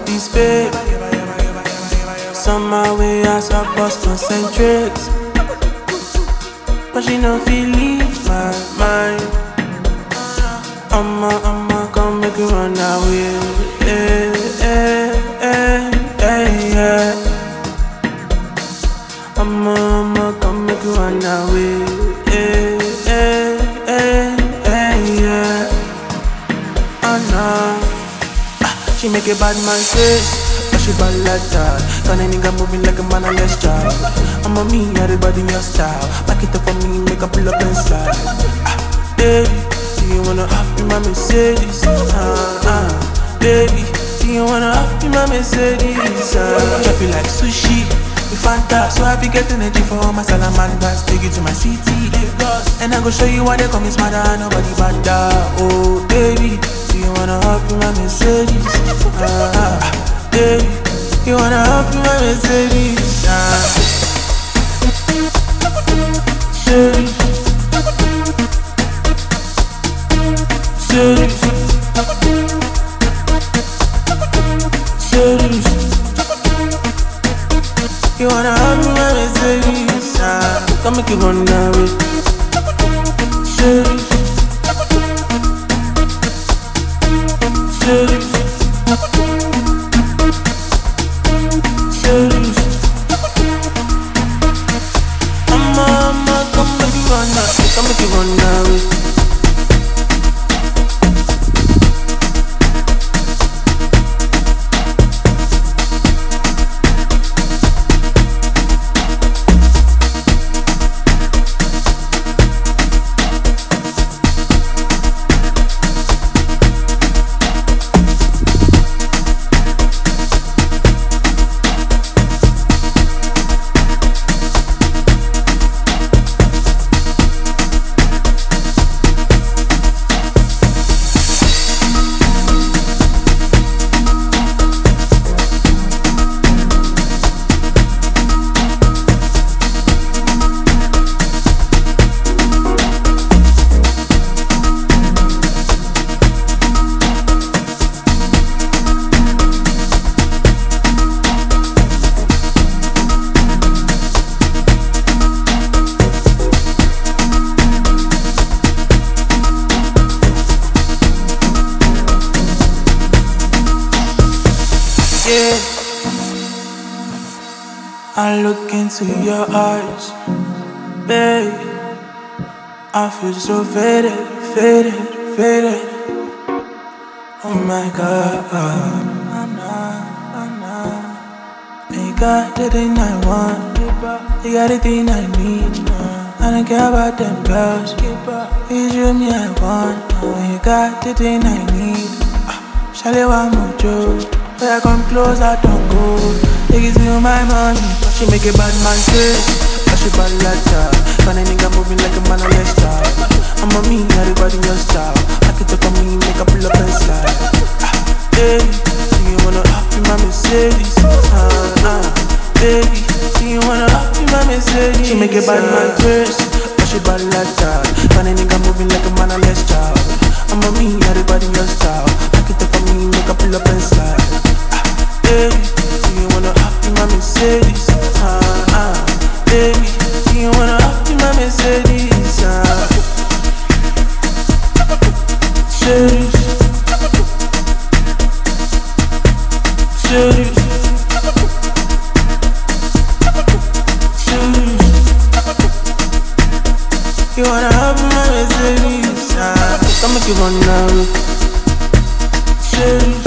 this babe. Somehow we are supposed to concentrate, but she no feel leave my mind. I'ma come make you run away. Yeah. I'ma come make you run away. Yeah. Oh no. She make a bad man face, but she bad like that. Got a nigga moving like a man on less child. I'm a me, everybody in your style. Back it up for me, make a pull up and slide. Baby, do you wanna hop in my Mercedes? Baby, do you wanna hop in my Mercedes? Chop you like sushi, we Fanta. So I be get energy for all my salamanders. Take you to my city, Lagos, and I go show you why they call me smarter. Nobody bada. Oh baby, do you wanna hop in my Mercedes? Baby, you wanna hop in my Mercedes? You wanna hop in my Mercedes? Come make you run away. I'ma come make you run away. Come make you run away. Yeah, I look into your eyes, babe. I feel so faded. Oh my God, I'm not. You got the thing I want, you got the thing I need. I don't care about them girls, it's you me I want. You got the thing I need. Shalewa Mujo. I come close, I don't go. Take it to my money. She make a bad man face, but she bad like that. Got a nigga moving like a man on less child. I'm a me, everybody in your style. I can talk on me, make a pull up and slide. Baby, do you wanna hop in my Mercedes? Baby, do you wanna hop in my Mercedes? She make a bad man face, but she bad like that. Got a nigga moving like a man on less child. I'm a me, everybody in your style. I can talk on me, make a pull up and slide. Baby, do you wanna hop in my Mercedes? Baby, do you wanna hop in my Mercedes? You wanna hop in my Mercedes? Come make you run now.